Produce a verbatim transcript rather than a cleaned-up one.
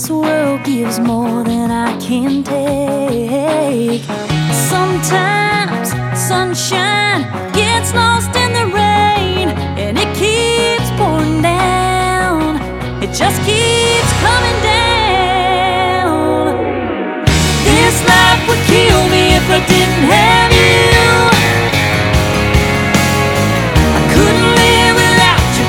This world gives more than I can take. Sometimes sunshine gets lost in the rain, and it keeps pouring down. It just keeps coming down. This life